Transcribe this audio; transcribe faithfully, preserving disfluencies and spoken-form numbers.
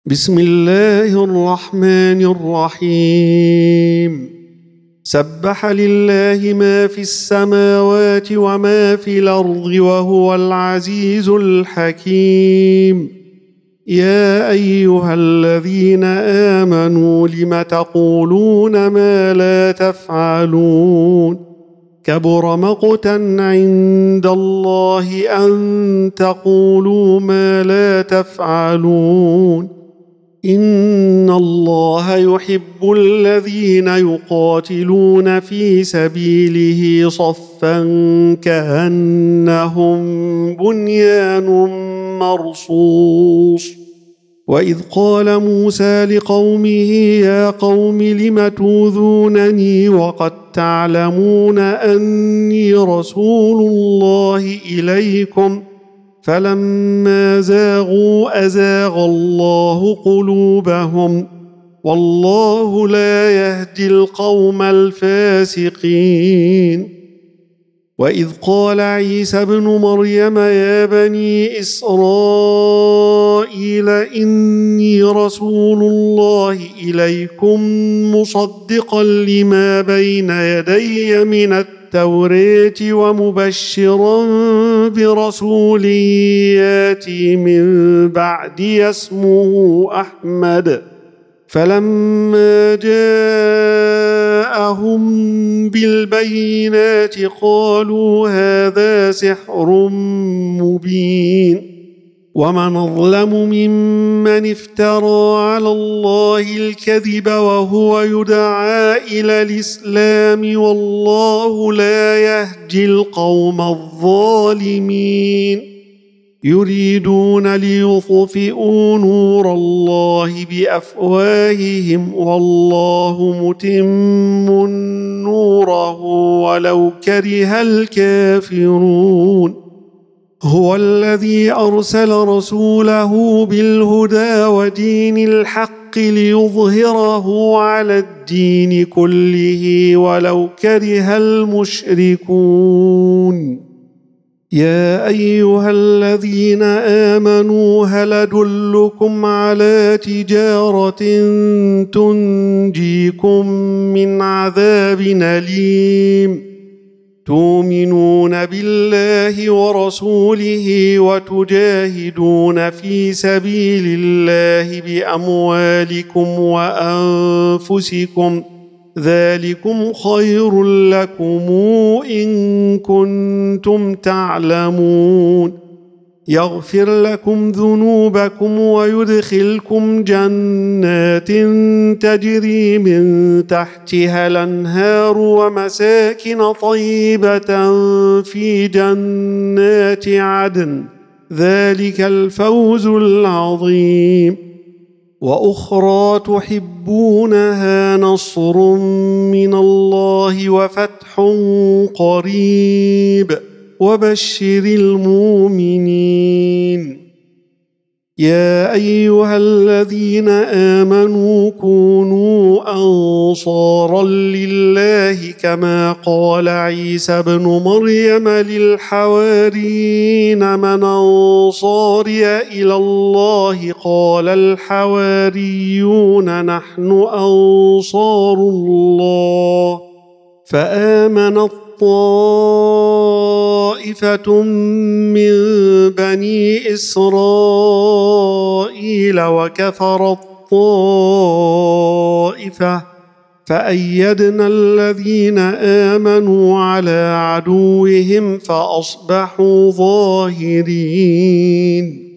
بسم الله الرحمن الرحيم سبح لله ما في السماوات وما في الأرض وهو العزيز الحكيم يا أيها الذين آمنوا لم تقولون ما لا تفعلون كبر مقتا عند الله أن تقولوا ما لا تفعلون إن الله يحب الذين يقاتلون في سبيله صفا كأنهم بنيان مرصوص وإذ قال موسى لقومه يا قوم لم توذونني وقد تعلمون أني رسول الله إليكم فلما زاغوا أزاغ الله قلوبهم والله لا يهدي القوم الفاسقين وإذ قال عيسى ابن مريم يا بني إسرائيل إني رسول الله إليكم مصدقا لما بين يدي من التوراة ومبشرا برسول ياتي من بعدي اسمه أحمد فلما جاءهم بالبينات قالوا هذا سحر مبين ومن أظلم ممن افترى على الله الكذب وهو يدعى إلى الإسلام والله لا يهدي القوم الظالمين يريدون ليطفئوا نور الله بأفواههم والله متم نوره ولو كره الكافرون هو الذي أرسل رسوله بالهدى ودين الحق ليظهره على الدين كله ولو كره المشركون يا أيها الذين آمنوا هل أدلكم على تجارة تنجيكم من عذاب أليم تؤمنون بالله ورسوله وتجاهدون في سبيل الله بأموالكم وأنفسكم ذلكم خير لكم إن كنتم تعلمون يغفر لكم ذنوبكم ويدخلكم جنات تجري من تحتها الأنهار ومساكن طيبة في جنات عدن ذلك الفوز العظيم وأخرى تحبونها نصر من الله وفتح قريب وبشر المؤمنين يا أيها الذين آمنوا كونوا أنصارا لله كما قال عيسى ابن مريم للحواريين من أنصاري إلى الله قال الحواريون نحن أنصار الله فآمنت طائفة من بني إسرائيل وكفرت طائفة فأيدنا الذين آمنوا على عدوهم فأصبحوا ظاهرين